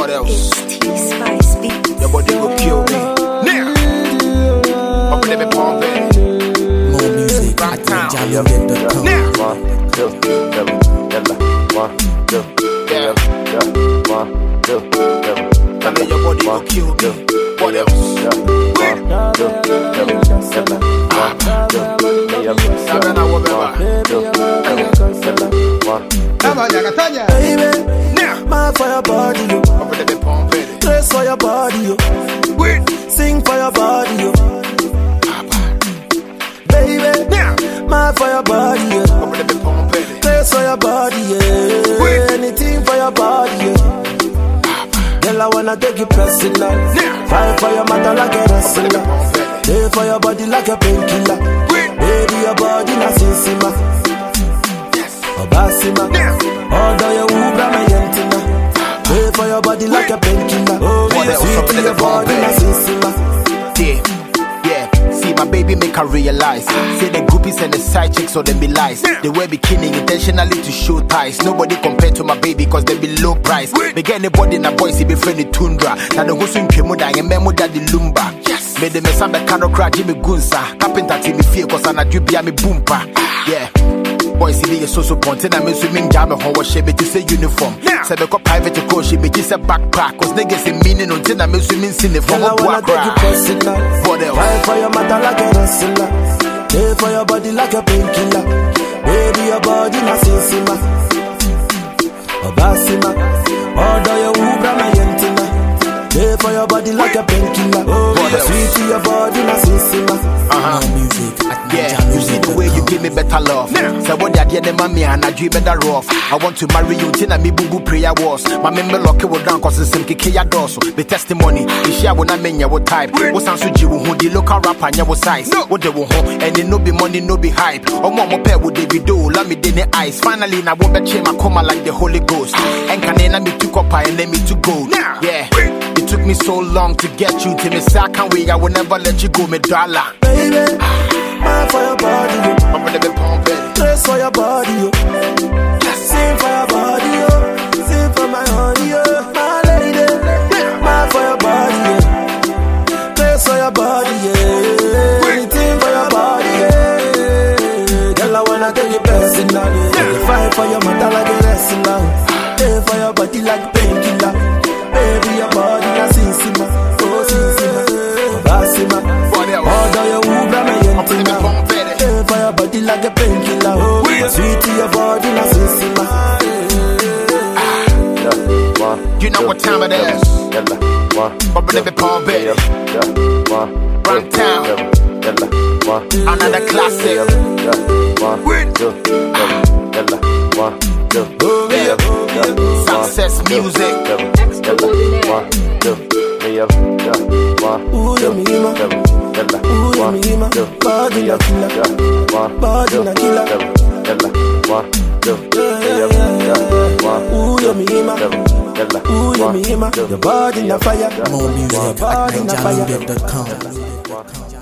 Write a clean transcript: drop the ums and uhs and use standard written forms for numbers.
What else? T-Spice Beats. Your body will kill me. Now, up in the pumping. More music Right at now. NigerRemix.com. Now, 1, 2, 7, yalla. 1, 2, yeah. 1, 2, 7, And then your body will kill me. What else? 1, 2, 7, yalla. 1, 2, Sagana wabeba. Baby, Now, mad for your body, yo. up in the pumping. Dress for your body, yo. Wait. Sing for your body, yo. Baby, Now, mad for your body, yo. up in the pumping. Dress for your body, yeah. Wait. Anything for your body, yeah. Girl, I wanna take you personal. Now, Fight for your matter like a up in the wrestler. pumping. Stay for your body like a painkiller. Wait. Baby, your body na sinsima. Yes. Obasima. Now, Although you ubra my yentina. Stay for your body like a painkiller. Oh, What else? Up sweet in to the your body na pumping. sinsima. yeah, yeah. See my baby make her realize. Say the groupies and the side chicks so them be lies. They wear bikini intentionally to show ties. Nobody compared to my baby cause they be low price. They get anybody in a boy see be friendly tundra. Now the gosu nkemu da and memo da the lumba. Yes. Me the mesa be kano crack Jimmy Gunsa. Carpenter team me fear cause I na jubia me boompa. Yeah. Boy, see the so pontin and me swimming jam and how she be to say uniform. Say the private coach she be just a backpack. Cause niggas say meaning until I me swimming sin the form Girl, I of wanna take you personal. What else? Fight for your matter like a wrestler. Stay for your body like a painkiller. Baby, your body na sinsima. Obasima. Although you ubra my yentina. Stay for your body like a painkiller. What else? Sweet to your body na sinsima. Uh-huh. More music at Yeah, you see the way you give me better love. Say what that yeah, mommy and I dream better rough. I want to marry you till I me boo boo prayer was. My member lock it down cause it's some kiki ya doso. The testimony, the share when I mean what type. What sounds to you who the local rapper and your size. What they want and it no be money, no be hype. Or more pair with David do, let me in the eyes. Finally, now won't be my coma like the Holy Ghost. And can I me to copper and let me to go. Yeah, it took me so long to get you to me. So I can't wait, I will never let you go, me dollar. Baby, mad for your body, yo. I'm gonna be pumping. Dress for your body, yo. Sing for your body, yo. Sing for my honey, yo. My lady, mad for your body, yo. Dress for your body, yeah. Anything for your body, yeah. Girl, I wanna take you personal, yeah. Fight for your matter like a wrestler. Stay for your body like painkiller. Baby, your body na sinsima. Oh, sinsima. Obasima. What else? Although you ubra my I'm gonna be yentina. pumping. Stay for your body like a painkiller. Oh, sweet to your body na sinsima. You know what time it is. Up in the pumping. Run town. Another classic. Success music. Ooh, you mima. Ooh, you mima. Body na killer. Body na killer. Ooh, you mima. Ooh, you mima. Your body na fire. More music at Body na fire. NigerRemix.com.